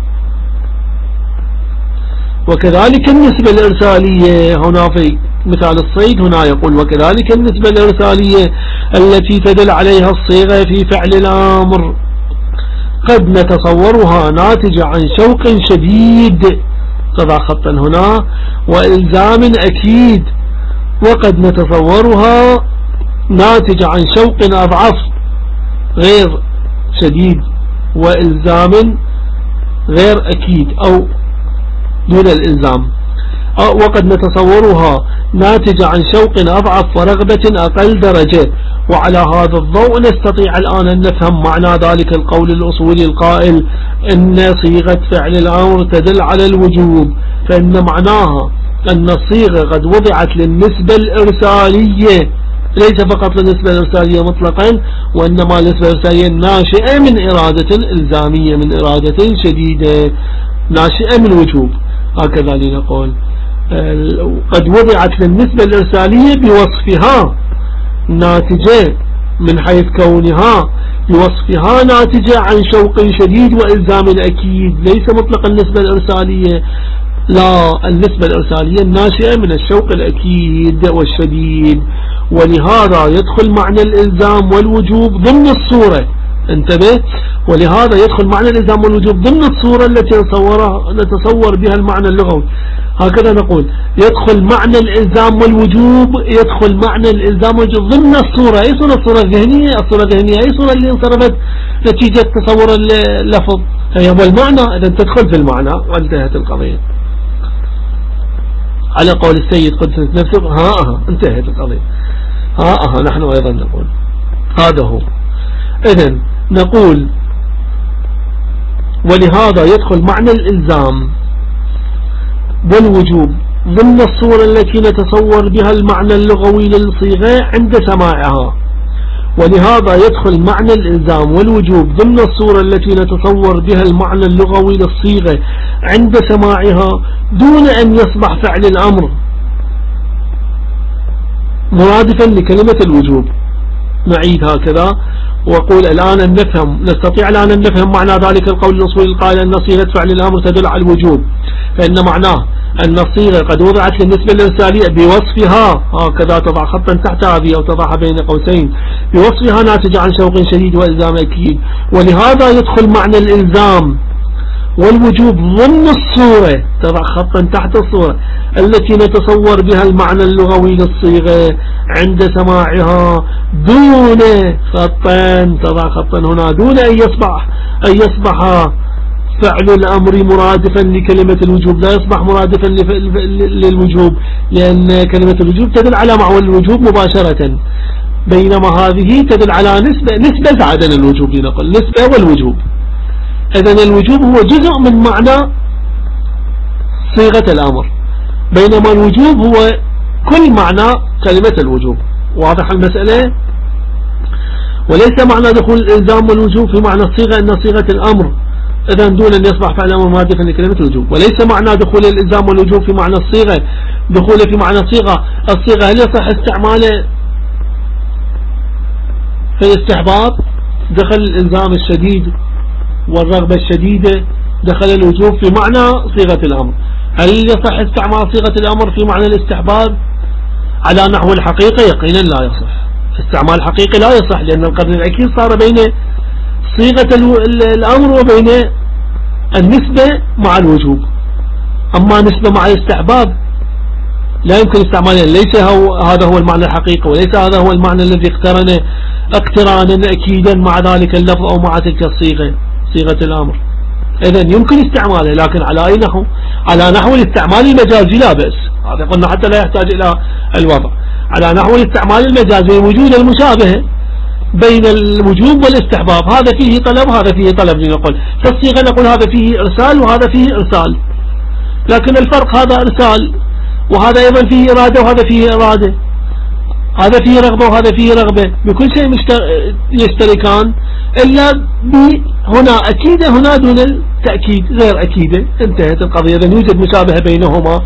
وكذلك النسبة الإرسالية هنا في مثال الصيد، هنا يقول وكذلك النسبة الإرسالية التي تدل عليها الصيغة في فعل الأمر قد نتصورها ناتجة عن شوق شديد، تضع خطا هنا، وإلزام أكيد، وقد نتصورها ناتجة عن شوق أضعف غير شديد وإلزام غير أكيد أو دون الإلزام. وقد نتصورها ناتجة عن شوق أضعف ورغبة أقل درجة. وعلى هذا الضوء نستطيع الآن أن نفهم معنى ذلك القول الأصولي القائل إن صيغة فعل الأمر تدل على الوجوب، فإن معناها أن الصيغة قد وضعت للنسبة الإرسالية، ليس فقط للنسبة الإرسالية مطلقا، وإنما النسبة الإرسالية ناشئة من إرادة إلزامية، من إرادة شديدة ناشئة من وجوب، هكذا لنقول. قد وضعت للنسبة الإرسالية بوصفها ناتجة، من حيث كونها بوصفها ناتجة عن شوق شديد وإلزام أكيد، ليس مطلق النسبة الإرسالية، لا، النسبة الإرسالية الناشئة من الشوق الأكيد والشديد. ولهذا يدخل معنى الإلزام والوجوب ضمن الصورة، انتبه، ولهذا يدخل معنى الإلزام والوجوب ضمن الصورة التي نتصورها نتصور بها المعنى اللغوي. هكذا نقول يدخل معنى الإلزام والوجوب، يدخل معنى الإلزام والوجوب ضمن الصورة. أي صورة؟ الصورة الذهنية. الصورة الذهنية أي صورة اللي انصرفت نتيجة تصور اللفظ، هي هو المعنى، إذا تدخل في المعنى وانتهت القضية. على قول السيد قدس نفسه، ها ها انتهت القضية، ها ها نحن أيضا نقول هذا هو. إذن نقول ولهذا يدخل معنى الإلزام والوجوب ضمن الصورة التي نتصور بها المعنى اللغوي للصيغة عند سماعها. ولهذا يدخل معنى الإلزام والوجوب ضمن الصورة التي نتصور بها المعنى اللغوي للصيغة عند سماعها دون أن يصبح فعل الأمر مرادفا لكلمة الوجوب. نعيد هكذا وقول الآن أن نفهم، نستطيع الآن أن نفهم معنى ذلك القول الأصولي القائل أن صيغة فعل الأمر تدل على الوجوب، فإن معناه أن الصيغة قد وضعت للنسبة الإرسالية بوصفها، هكذا تضع خطا تحت هذه أو تضعها بين قوسين، بوصفها ناتجة عن شوق شديد وإلزام أكيد. ولهذا يدخل معنى الإلزام والوجوب ضمن الصورة، تضع خطا تحت الصورة التي نتصور بها المعنى اللغوي للصيغة عند سماعها دون خطا، تضع خطا هنا، دون أن يصبح أن يصبح فعل الأمر مرادفا لكلمة الوجوب، لا يصبح مرادفا للوجوب، لأن كلمة الوجوب تدل على معنى الوجوب مباشرة، بينما هذه تدل على نسبة نسبة زائدا الوجوب، لنقل نسبة والوجوب. إذن الوجوب هو جزء من معنى صيغة الأمر، بينما الوجوب هو كل معنى كلمة الوجوب. واضح المسألة؟ وليس معنى دخول الإلزام والوجوب في معنى الصيغة أن صيغة الأمر إذن دون أن يصبح فعل الأمر مرادفا لكلمة الوجوب، وليس معنى دخول الإلزام والوجوب في معنى الصيغة دخول في معنى الصيغة الصيغة هل يصح استعماله في الاستحباب؟ دخل الإلزام الشديد والرغبة الشديدة دخل الوجوب في معنى صيغة الأمر. هل يصح استعمال صيغة الأمر في معنى الاستحباب على نحو الحقيقة؟ يقينا لا يصح. استعمال الحقيقي لا يصح، لأن القرن الأكيد صار بين صيغة الأمر وبين النسبة مع الوجوب. أما نسبة مع الاستحباب لا يمكن استعمالها، ليس هو هذا هو المعنى الحقيقي، وليس هذا هو المعنى الذي اقترن اقترانا أكيدا مع ذلك اللفظ أو مع تلك الصيغة، صيغة الأمر. إذن يمكن استعماله، لكن على أي نحو؟ على نحو الاستعمال المجازي لا بأس. هذا قلنا حتى لا يحتاج إلى الوضع. على نحو الاستعمال المجازي وجود المشابهة بين الوجوب والاستحباب، هذا فيه طلب هذا فيه طلب لنقول. فالصيغة نقول هذا فيه إرسال وهذا فيه إرسال، لكن الفرق هذا إرسال وهذا أيضا فيه إرادة وهذا فيه إرادة، هذا فيه رغبة وهذا فيه رغبة، بكل شيء يشتركان، إلا هنا أكيدة هنا دون التأكيد غير أكيدة، انتهت القضية. إذن يوجد مشابهة بينهما،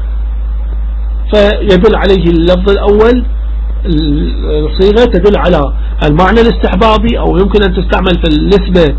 فيدل عليه اللفظ الأول. الصيغة تدل على المعنى الاستحبابي، أو يمكن أن تستعمل في النسبة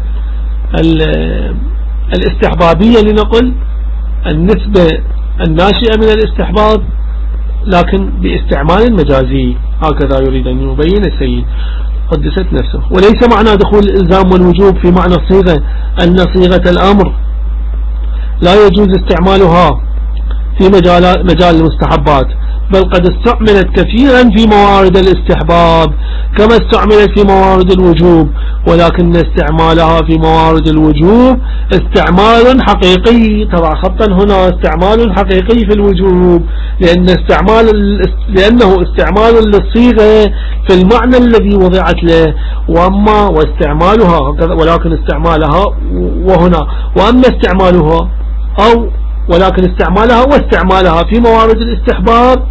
الاستحبابية لنقل النسبة الناشئة من الاستحباب، لكن باستعمال مجازي. هكذا يريد أن يبين السيد قدست نفسه. وليس معنى دخول الإلزام والوجوب في معنى الصيغة أن صيغة الأمر لا يجوز استعمالها في مجال, مجال المستحبات، بل قد استعملت كثيرا في موارد الاستحباب كما استعملت في موارد الوجوب، ولكن استعمالها في موارد الوجوب استعمال حقيقي. تضع خطا هنا، استعمال حقيقي في الوجوب، لأن استعمال لأنه استعمال للصيغة في المعنى الذي وضعت له، وأما واستعمالها ولكن استعمالها وهنا وأما استعمالها أو ولكن استعمالها واستعمالها في موارد الاستحباب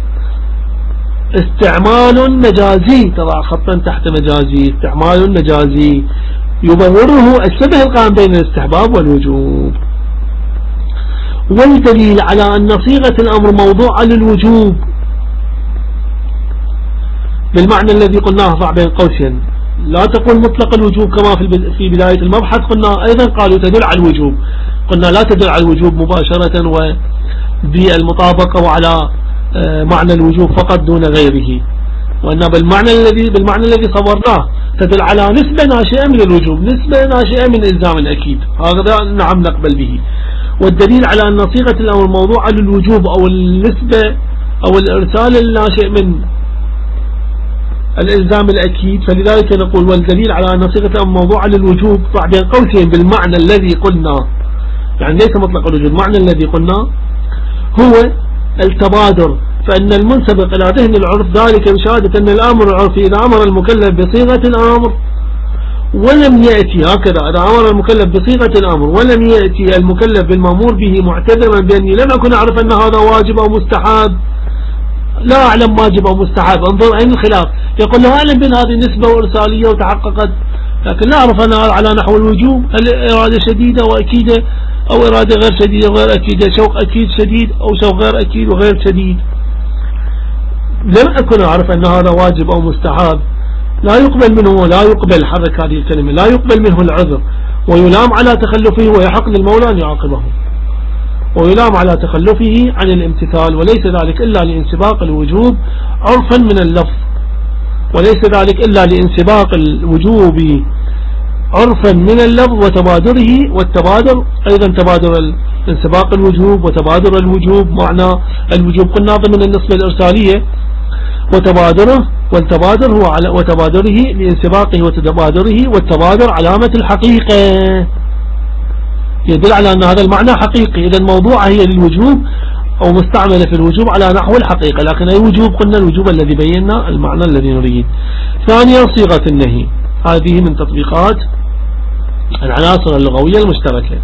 استعمال مجازي. تضع خطا تحت مجازي، استعمال مجازي يبرره الشبه القائم بين الاستحباب والوجوب. والدليل على أن صيغة الأمر موضوعة للوجوب بالمعنى الذي قلناه ضع بين قوسين، لا تقول مطلق الوجوب كما في بداية المبحث قلنا، أيضا قالوا تدل على الوجوب، قلنا لا تدل على الوجوب مباشرة وبالمطابقة وعلى معنى الوجوب فقط دون غيره، وأن بالمعنى الذي بالمعنى الذي صورناه تدل على نسبة ناشئة من الوجوب، نسبة ناشئة من إلزام أكيد، هذا نعم نقبل به. والدليل على أن صيغة الأمر موضوعة للوجوب أو النسبة أو الإرسال الناشئ من الإلزام الأكيد، فلذلك نقول والدليل على أن صيغة الأمر موضوعة للوجوب ضع بين قوسين بالمعنى الذي قلنا، يعني ليس مطلق الوجوب، المعنى الذي قلنا هو التبادر، فإن المنسبق إلى ذهن العرف ذلك بشهادة أن الأمر العرفي إذا أمر المكلف بصيغة الأمر ولم يأتي، هكذا إذا أمر المكلف بصيغة الأمر ولم يأتي المكلف بالمأمور به معتذرا بأني لم أكن أعرف أن هذا واجب أو مستحب، لا أعلم واجب أو مستحب، انظر أين الخلاف، يقول لا أعلم بأن هذه نسبة وإرسالية وتحققت، لكن لا أعرف أنها على نحو الوجوب، هل إرادة شديدة وأكيدة أو إرادة غير شديدة وغير أكيدة، شوق أكيد شديد أو شوق غير أكيد وغير شديد، لم أكن أعرف أن هذا واجب أو مستحب، لا يقبل منه لا يقبل حرك هذه الكلمة لا يقبل منه العذر، ويلام على تخلفه ويحق للمولى أن يعاقبه، ويلام على تخلفه عن الامتثال، وليس ذلك إلا لانسباق الوجوب عرفا من اللفظ، وليس ذلك إلا لانسباق الوجوب عرفا من اللفظ وتبادره، والتبادر أيضا تبادر انسباق الوجوب وتبادر الوجوب، معنى الوجوب قلنا ضمن النسبة الإرسالية، وتبادره والتبادر هو على وتبادره لانسباقه وتبادره، والتبادر علامة الحقيقة يدل على أن هذا المعنى حقيقي، إذا الموضوع هي للوجوب أو مستعملة في الوجوب على نحو الحقيقة، لكن أي وجوب قلنا الوجوب الذي بينا المعنى الذي نريد. ثانيا صيغة النهي، هذه من تطبيقات العناصر اللغوية المشتركة.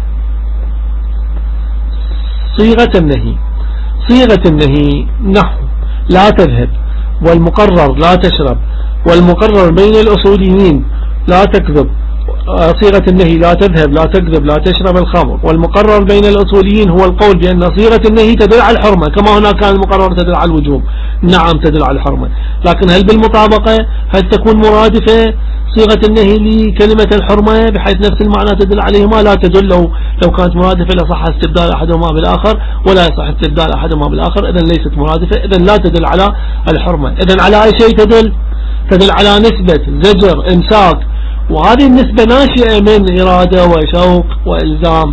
صيغة النهي، صيغة النهي نحو لا تذهب، والمقرر لا تشرب، والمقرر بين الأصوليين لا تكذب. صيغة النهي لا تذهب لا تكذب لا تشرب الخمر، والمقرر بين الأصوليين هو القول بأن صيغة النهي تدل على الحرمة، كما هنا كان المقرر تدل على الوجوب، نعم تدل على الحرمة، لكن هل بالمطابقة هل تكون مرادفة صيغة النهي لكلمة الحرمة بحيث نفس المعنى تدل عليهما لا تدل لو, لو كانت مرادفة لصح استبدال أحدهما بالآخر، ولا يصح استبدال أحدهما بالآخر، إذن ليست مرادفة، إذن لا تدل على الحرمة. إذن على أي شيء تدل؟ تدل على نسبة زجر إمساك، وهذه النسبة ناشئة من إرادة وشوق وإلزام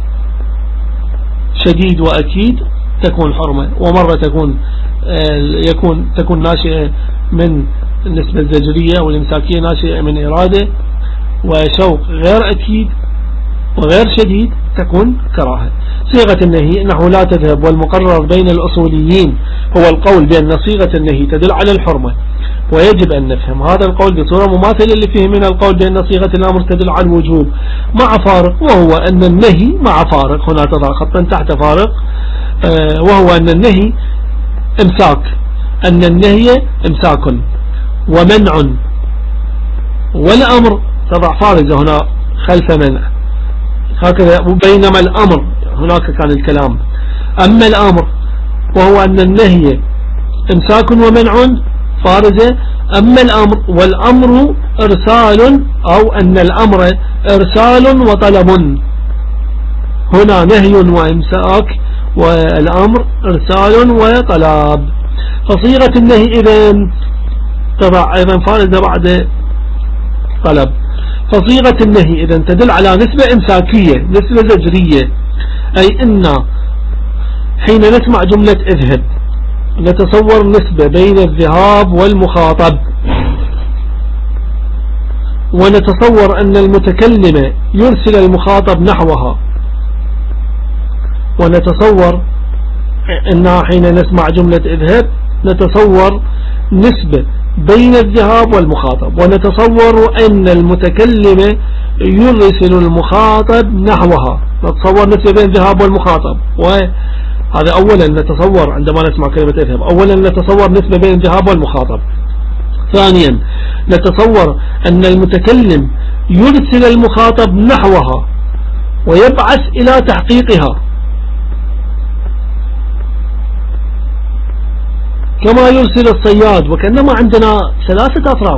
شديد وأكيد تكون حرمة، ومرة تكون يكون تكون ناشئة من النسبة الزجرية والإمساكية ناشئة من إرادة وشوق غير أكيد وغير شديد تكون كراهة. صيغة النهي أنه لا تذهب، والمقرر بين الأصوليين هو القول بأن صيغة النهي تدل على الحرمة، ويجب أن نفهم هذا القول بصورة مماثلة اللي فيه من القول بأن صيغة الأمر تدل على الوجوب، مع فارق، وهو أن النهي مع فارق، هنا تضع خطا تحت فارق، آه وهو أن النهي امساك، أن النهي امساك ومنع، والأمر تضع فارزة هنا خلف منع هكذا، بينما الأمر هناك كان الكلام، أما الأمر وهو أن النهي امساك ومنع فارزة، أما الأمر والأمر إرسال، أو أن الأمر إرسال وطلب، هنا نهي وإمساك والأمر إرسال وطلب. فصيغة النهي إذن تضع أيضا فارزة بعد طلب. فصيغة النهي إذن تدل على نسبة إمساكية، نسبة زجرية، أي إن حين نسمع جملة اذهب نتصور نسبة بين الذهاب والمخاطب، ونتصور أن المتكلم يرسل المخاطب نحوها، ونتصور أنها حين نسمع جملة اذهب نتصور نسبة بين الذهاب والمخاطب، ونتصور أن المتكلم يرسل المخاطب نحوها، نتصور نسبة بين الذهاب والمخاطب، وهذا أولا نتصور عندما نسمع كلمة اذهب، أولا نتصور نسبة بين الذهاب والمخاطب. ثانيا نتصور أن المتكلم يرسل المخاطب نحوها ويبعث إلى تحقيقها، كما يرسل الصياد، وكأنما عندنا ثلاثة أطراف،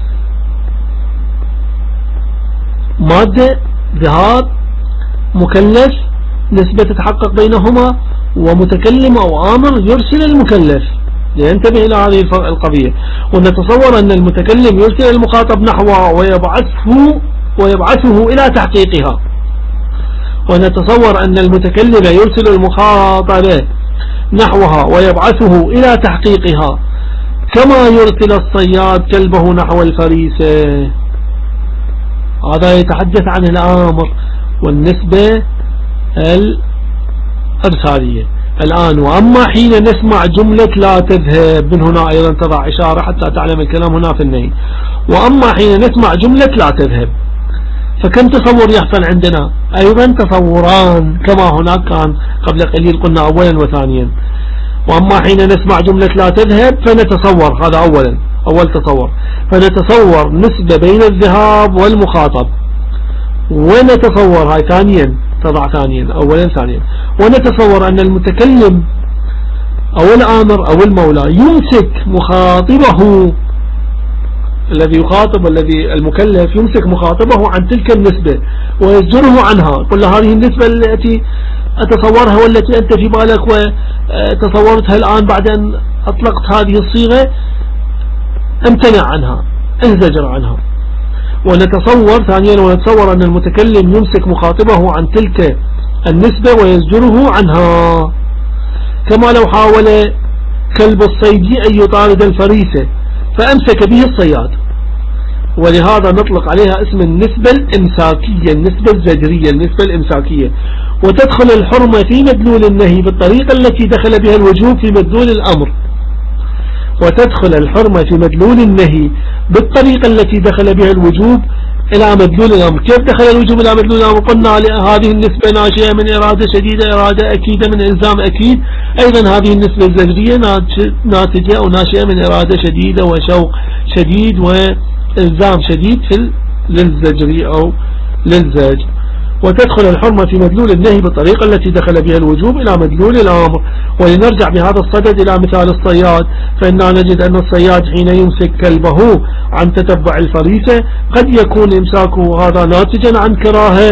مادة ذهاب مكلف نسبة تتحقق بينهما، ومتكلم أو آمر يرسل المكلف لينتبه إلى هذه القضية. ونتصور أن المتكلم يرسل المخاطب نحوها ويبعثه ويبعثه إلى تحقيقها، ونتصور أن المتكلم يرسل المخاطب نحوها ويبعثه إلى تحقيقها، كما يرسل الصياد كلبه نحو الفريسة. هذا يتحدث عن الآمر والنسبة الإرسالية. الآن وأما حين نسمع جملة لا تذهب، من هنا أيضا تضع إشارة حتى تعلم الكلام هنا في النهي، وأما حين نسمع جملة لا تذهب فكم تصور يحصل عندنا؟ أيضا تصوران كما هناك كان قبل قليل قلنا أولا وثانيا. وأما حين نسمع جملة لا تذهب فنتصور، هذا أولا أول تصور، فنتصور نسبة بين الذهاب والمخاطب، ونتصور هاي ثانيا تضع ثانيا أولا ثانيا، ونتصور أن المتكلم أو الآمر أو المولى يمسك مخاطبه الذي يخاطب الذي المكلف يمسك مخاطبه عن تلك النسبة ويزجره عنها، قل هذه النسبة التي أتصورها والتي أنت في بالك وتصورتها الآن بعد أن أطلقت هذه الصيغة امتنع عنها، انزجر عنها. ونتصور ثانيا ونتصور أن المتكلم يمسك مخاطبه عن تلك النسبة ويزجره عنها، كما لو حاول كلب الصيد أن يطارد الفريسة فأمسك به الصياد، ولهذا نطلق عليها اسم النسبة الإمساكية، النسبة الزجرية، النسبة الإمساكية. وتدخل الحرمة في مدلول النهي بالطريقة التي دخل بها الوجوب في مدلول الأمر، وتدخل الحرمة في مدلول النهي بالطريقة التي دخل بها الوجوب إلى مدلول الأمر. كيف دخل الوجوب إلى مدلول الأمر؟ قلنا هذه النسبة ناشئة من إرادة شديدة، إرادة أكيدة من إلزام أكيد، أيضا هذه النسبة الزجرية ناتجة أو ناشئة من إرادة شديدة وشوق شديد وإلزام شديد في للزجري أو للزج. وتدخل الحرمة في مدلول النهي بالطريقة التي دخل بها الوجوب إلى مدلول الأمر. ولنرجع بهذا الصدد إلى مثال الصياد، فإننا نجد أن الصياد حين يمسك كلبه عن تتبع الفريسة قد يكون إمساكه هذا ناتجا عن كراهة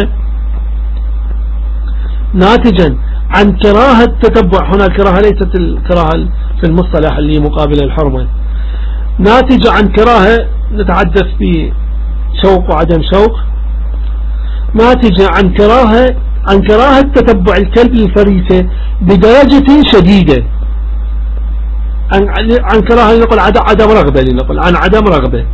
ناتجا عن كراهة تتبع. هنا كراهة ليست الكراهة في المصطلح اللي مقابل الحرمة، ناتج عن كراهة نتحدث بشوق وعدم شوق، ناتج عن كراهة عن كراهة تتبع الكلب للفريسة بدرجة شديدة، عن عن كراهة نقول عدم رغبة، لنقول عن عدم رغبة.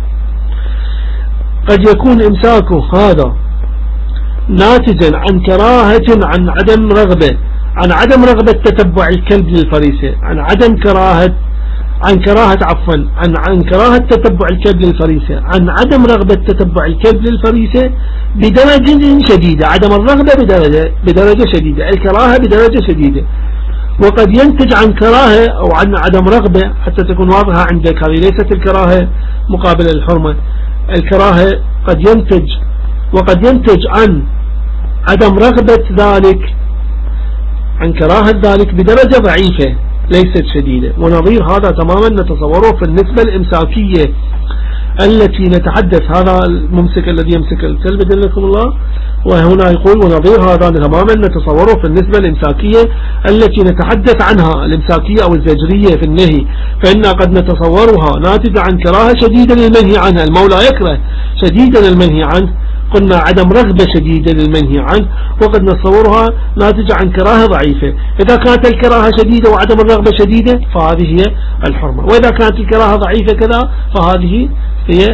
قد يكون إمساكه هذا ناتجا عن كراهة عن عدم رغبة عن عدم رغبة تتبع الكلب للفريسة عن عدم كراهة عن كراهة عفوا عن عن كراهة تتبع الكلب للفريسة عن عدم رغبة تتبع الكلب للفريسة بدرجة شديدة. عدم الرغبة بدرجة بدرجة شديدة، الكراهة بدرجة شديدة. وقد ينتج عن كراهة أو عن عدم رغبة، حتى تكون واضحة عندك، هذه ليست الكراهة مقابل الحرمة. الكراهة قد ينتج وقد ينتج عن عدم رغبة ذلك عن كراهة ذلك بدرجة ضعيفة ليست شديدة. ونظير هذا تماما نتصوره في النسبة الإمساكية التي نتحدث، هذا الممسك الذي يمسك الكلب دلكم الله، وهنا يقول ونظير هذا تماما نتصوره في النسبة الإمساكية التي نتحدث عنها، الإمساكية أو الزجرية في النهي، فإننا قد نتصورها ناتجة عن كراهة شديدة للمنهي عنها. المولى يكره شديدا المنهي عنه، قلنا عدم رغبة شديدة للمنهي عنه، وقد نتصورها ناتجة عن كراهة ضعيفة. إذا كانت الكراهة شديدة وعدم الرغبة شديدة فهذه هي الحرمة، وإذا كانت الكراهة ضعيفة كذا فهذه هي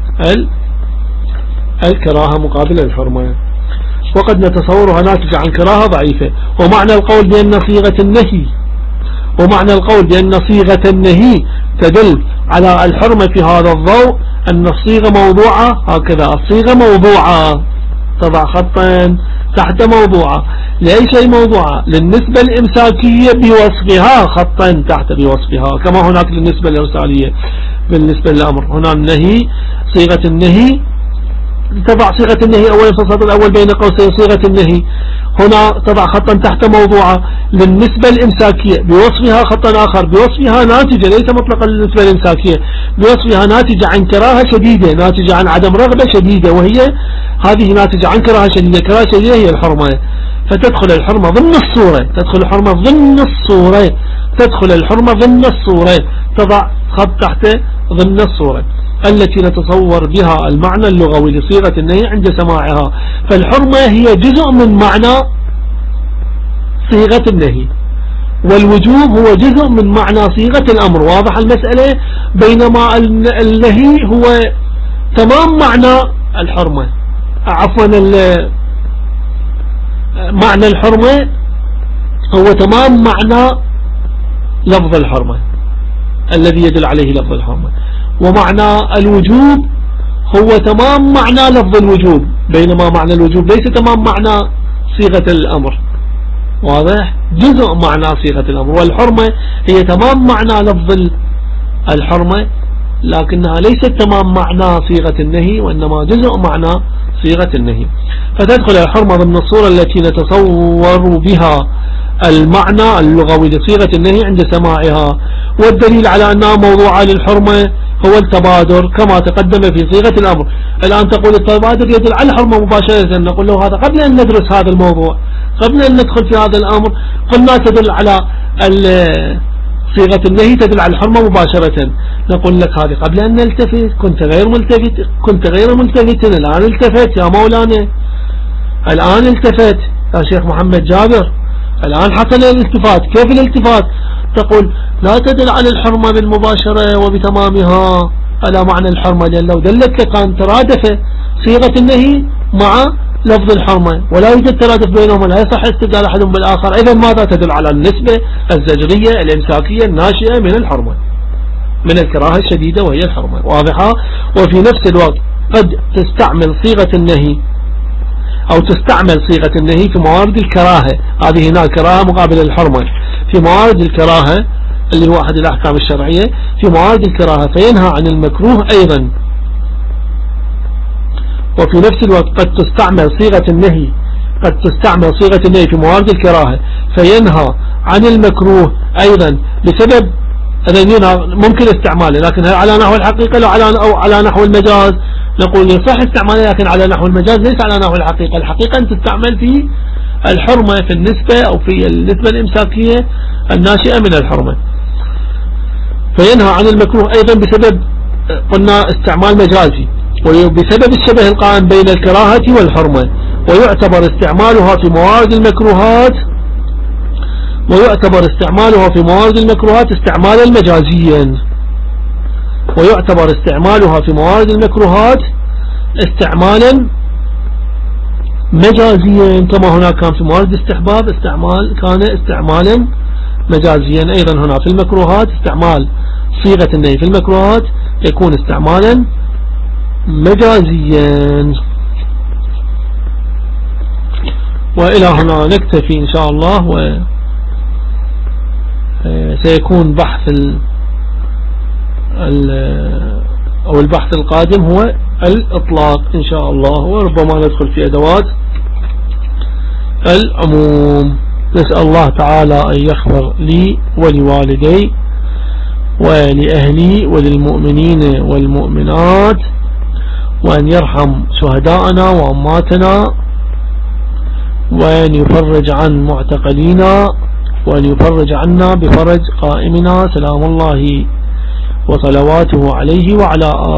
الكراهة مقابل الحرمة. وقد نتصورها ناتجة عن كراهة ضعيفة. ومعنى القول بأن صيغة النهي ومعنى القول بأن صيغة النهي تدل على الحرمة في هذا الضوء أن الصيغة موضوعة، هكذا الصيغة موضوعة، تضع خطا تحت موضوعة. لأي شيء موضوعة؟ للنسبة الإمساكية بوصفها خطا تحت بوصفها، كما هناك للنسبة الإرسالية بالنسبة للأمر. هنا النهي صيغة النهي تضع صيغة النهي أولا في السطر الأول بين قوسين صيغة النهي، هنا تضع خطا تحت موضوعة للنسبة الإمساكية بوصفها خطا آخر بوصفها ناتجة، ليس مطلقا للنسبة الإمساكية، بوصفها ناتجة عن كراهة شديدة، ناتجة عن عدم رغبة شديدة، وهي هذه ناتجة عن كراهة شديدة. كراهة شديدة هي الحرمة، فتدخل الحرمة ضمن الصورة تدخل الحرمة ضمن الصورة تدخل الحرمة ضمن الصورة تضع خط تحت ضمن الصورة التي نتصور بها المعنى اللغوي لصيغة النهي عند سماعها. فالحرمة هي جزء من معنى صيغة النهي، والوجوب هو جزء من معنى صيغة الأمر. واضح المسألة؟ بينما النهي هو تمام معنى الحرمة، عفوا معنى الحرمة هو تمام معنى لفظ الحرمة الذي يدل عليه لفظ الحرمة، ومعنى الوجوب هو تمام معنى لفظ الوجوب، بينما معنى الوجوب ليس تمام معنى صيغة الأمر. واضح؟ جزء معنى صيغة الأمر. والحرمة هي تمام معنى لفظ الحرمة، لكنها ليست تمام معنى صيغة النهي، وإنما جزء معنى صيغة النهي. فتدخل الحرمة ضمن الصورة التي نتصور بها المعنى اللغوي لصيغة النهي عند سماعها. والدليل على أنها موضوعة للحرمة هو التبادر كما تقدم في صيغة الأمر. الآن تقول التبادر يدل على الحرمة مباشرة، نقول له هذا قبل أن ندرس هذا الموضوع، قبل أن ندخل في هذا الأمر قلنا تدل على صيغة النهي تدل على الحرمة مباشرة. نقول لك هذه قبل أن نلتفت كنت غير ملتفت كنت غير ملتفت الآن التفت يا مولانا، الآن التفت يا شيخ محمد جابر، الآن حصل الالتفات. كيف الالتفات؟ تقول لا تدل على الحرمة بالمباشرة وبتمامها على معنى الحرمة، لأن لو دلت لك أن ترادف صيغة النهي مع لفظ الحرمة ولا يوجد ترادف بينهما، لا يصح استدلال أحد بالآخر. إذا ماذا تدل على النسبة الزجرية الإمساكية الناشئة من الحرمة، من الكراهة الشديدة وهي الحرمة. واضحة؟ وفي نفس الوقت قد تستعمل صيغة النهي أو تستعمل صيغة النهي في موارد الكراهة، هذه هنا الكراهة مقابل الحرمة، في موارد الكراهة اللي هو أحد الأحكام الشرعية، في موارد الكراهة فينهى عن المكروه أيضا. وفي نفس الوقت قد تستعمل صيغة النهي قد تستعمل صيغة النهي في موارد الكراهة فينهى عن المكروه أيضا بسبب ممكن استعماله، لكن هل على نحو الحقيقة أو على نحو المجاز؟ نقول يصح استعماله لكن على نحو المجاز ليس على نحو الحقيقة. الحقيقة أن تستعمل في الحرمة في النسبة أو في النسبة الإمساكية الناشئة من الحرمة. فينهى عن المكروه أيضا بسبب قلنا استعمال مجازي وبسبب الشبه القائم بين الكراهة والحرمة، ويعتبر استعمالها في موارد المكروهات ويعتبر استعمالها في موارد المكروهات استعمالا مجازيا ويعتبر استعمالها في موارد المكروهات استعمالا مجازيا كما هنا كان في موارد استحباب استعمال كان استعمالا مجازيا. أيضا هنا في المكروهات استعمال صيغة النهي في المكروهات يكون استعمالا مجازيا. وإلى هنا نكتفي إن شاء الله، وسيكون بحث ال ال أو البحث القادم هو الإطلاق إن شاء الله، وربما ندخل في أدوات العموم. نسأل الله تعالى أن يغفر لي ولوالدي ولأهلي وللمؤمنين والمؤمنات، وأن يرحم شهداءنا وأماتنا، وأن يفرج عن معتقلينا، وأن يفرج عنا بفرج قائمنا. سلام الله وصلواته عليه وعلى آله.